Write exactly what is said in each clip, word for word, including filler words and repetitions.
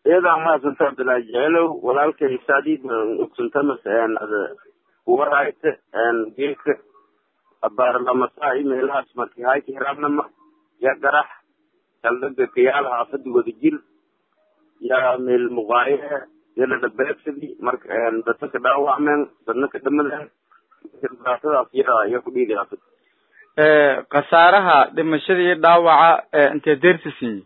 إذا ما سنت بلا جهلو ولا الكيسادي سنت مثلا هذا ورأيت أن جيك أبار لما صاحي من الناس ما كهاي كهربنا ما يقرح كلب كيال حافظ ودجيل يا من المغاية يلا دبلت سدي مرك أن بتك دعوة من بنك دمله كذا أخيرا يكودي لي أفضل. قصارها لما شري دعوة أنت درتسي.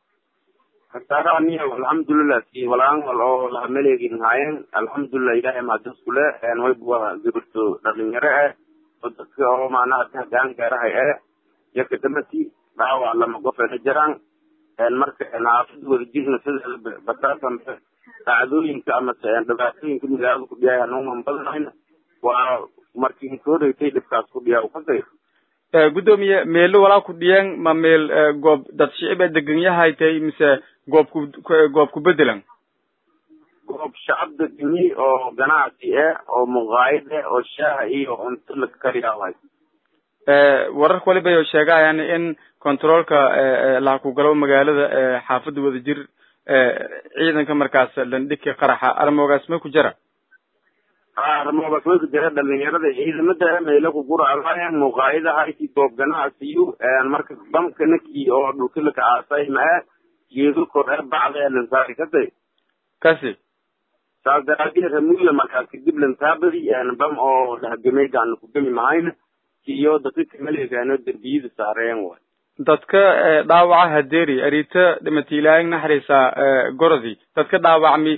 خسارة أني والحمد لله في والآن والله ملك نهاين الحمد لله إلهي ما تسكله أن ويبوا زبطوا دلنيره وتذكره معنا تهجان كرهه يكتمتي دعوة لما قف نجران المركز أنا أفضل ورجيز نسل بتاعهم تعذورين كأمة دبعتين كل هذا كبيرة نوم بلنا ومركز كور يتيجي بكاسكو بيا وكذا gudoomiye meelo walaa ku dhiyeen ma meel goob dad shicib ee degan yahay tay mise goob ku goob ku bedelan goob shacab degan oo ganacsi ah oo muqaayid ah oo shaaha iyo cunto la kariyahay ee warar waliba ay sheegayaan in controlka la ku galo magaalada xaafadda wadajir ciidanka markaas landhigay qaraxa armoogaas ma ku jira armo ba soo jira dhalinyarada ciidamada meelo ku guracayaan muqaayida hayti goob ganacsiyo aan marka bamkanaki oo dhulka la kaasay ma yeedo kor bacda la saari kadib kasi saadaadi ramuula marka kadib lan taabadi aan bam oo dhagamay gaan ku gami maayna iyo dadka maleegaano darbiyada saareen way dadka dhaawaca hadeeri arita dhimatiilaayna naxariisa gorodi dadka dhaawacmi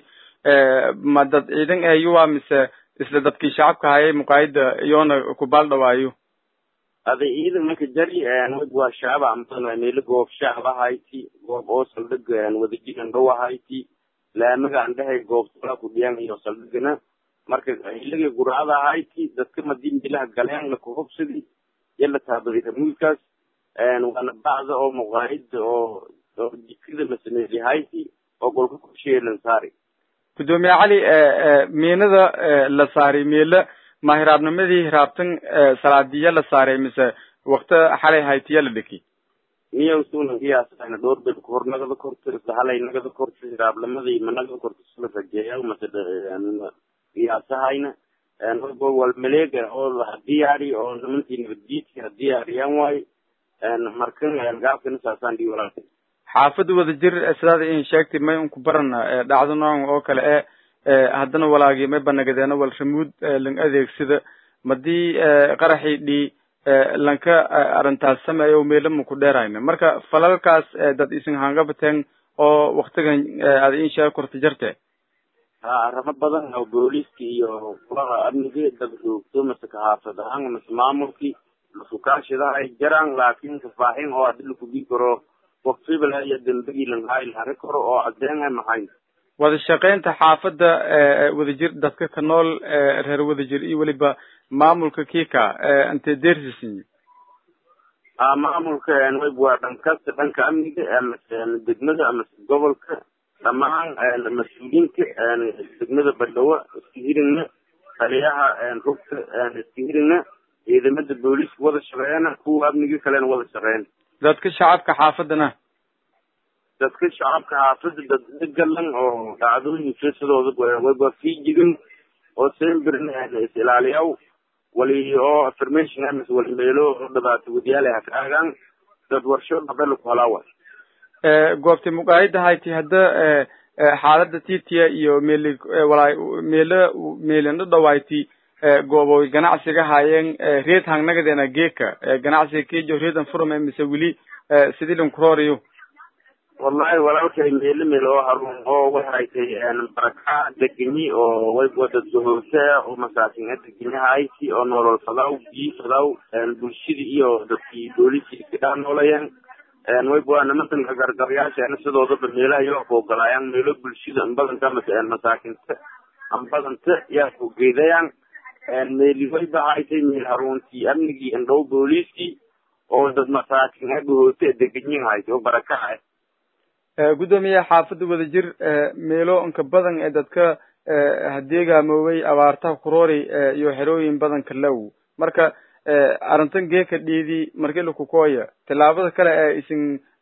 ma dad ciidan ayu waa mise isla dadkii shacabka hayay muqaayida iyoona ku baaldhawaayo هذا إذا ما كجري أنا وجوا شعب عمطنا ميل جوف شعب هايتي جوف أوصل دق أنا وذجي عن جوا هايتي لا ما عنده جوف طلع كبيان يوصل دقنا مركز اللي يقول هذا هايتي ذكر مدين بلا جليان لكوب سدي يلا تابعي الملكس أنا وأنا بعض أو مغايد أو أو كذا مثلا اللي هايتي أو قول كل شيء لنصاري gudoomiye cali meenada la saaray meela mahiraabnimadii hiraabtan salaadiya la saaray mise waqti xalay haytiya la dhiki niyo suuna qiyaasana door bil kornaga kortir halay naga kortir hiraabnimadii managa kortir sula rajeeyo masada qiyaasahayna aan ugu wal maleega oo diyaari oo nimantii nabadiidka diyaariyaan way aan markan gaafkan saasan di walaal xaafadda wadajir sidaad in sheegtay may unku baran dhacdo noocan oo kale ee haddana walaagii may banagadeena wal ramuud lan adeegsida madii qaraxii dhii lanka arintaas sameeyo meelama ku dheerayna marka falalkaas dad isin hangabateen oo waqtigan aad in sheeg korta jirtay ha arama badan oo booliiska iyo qolaha amniga dad joogto masaka xaafadahan mas maamulkii sukaashada ay jiraan laakiin faahin oo adil ku bi karo waqti bala yadan dagilan hayl harakoro oo adeena maxay wada shaqeynta xaafadda wadajir dadka ka nool reer wadajir iyo waliba maamulka kiika ante deersisin ah maamulka aan way buu dhanka dhanka amniga ama degmada ama gobolka dhamaan mas'uuliyiinta degmada badhawa iskirina taliyaha rugta iskirina ciidamada booliiska wada shaqeeyana kuwa amniga kale wada shaqeeyana dadka shacabka xaafadana dadka shacabka xaafadda dad degan oo dhacdooyin sidooda wayba fiijigin oo sembirna is ilaaliyow wali oo information ama wali meelo dhibaato wadiyaalaha kaagan dad warsho qabal ku halaawa ee goobta muqaayida hayti hadda xaaladda tiitiya iyo meel walaay meel meelna dhawayti goobo ganacsiga haayeen reed hangnagadena geeka ganacsiga keejo reedan furma mise wili sidii lan kuroriyo wallahi walaalkay meel meel oo harun oo waxay aan baraka degni oo way wada doorta oo masaakin degnahayti oo nolol fadaw bi fadaw aan bulshada iyo dadkii booliiska ka noolayeen aan way buana masan gargaryaasha aan sidooda meelaha iyo oo galayaan meelo bulshada badan kama aan masaakinta am badanta yaa ku geedayaan aan meeli way bahaysay meel haruntii amnigi indhow booliiski oo dad masaakin agoota degnihay oo baraka ah gudoomiye xaafadda wadajir meelo inka badan ee dadka hadeega mooway abaarta kurori iyo xerooyin badan kalaw marka arintan geeka dhiidi markii la ku kooya talaabada kale ee isin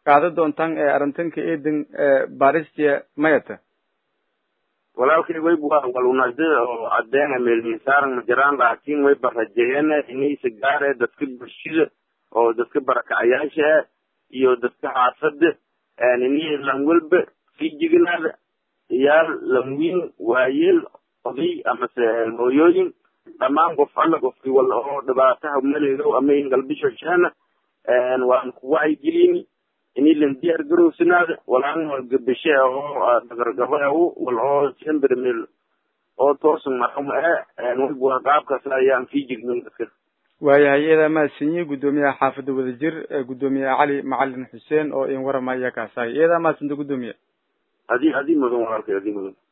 qaada doontaan arrintanka eedan baristia mayata walaalkay way bua walunade oo adeena meelmisaaran ma jiraan laakiin way barajeeyeen inay sigaare dadka bulshada oo dadka barakacayaasha iyo dadka xaafada inay lan walba fiijignaada iyaal lanwiin waayeel oday amase hooyooyin dhamaan qof alla qofkii wal oo dhibaataha maleedo ama in galbisho shana waan ku wacyigelin inay lan diyaar garowsanaada walaan gabashe oo dagargabayo wal oo sembermil oo toosan marxum ah waa qaabkaas ayaan fiijignin dadka waayahay iyada ma sinyi gudoomiyaha xaafada wadajir gudoomiyaha cali macalin xuseen oo in waramaya kaasay iyada ma sinta gudoomiyaha هذه هذه مدن والله هذه مدن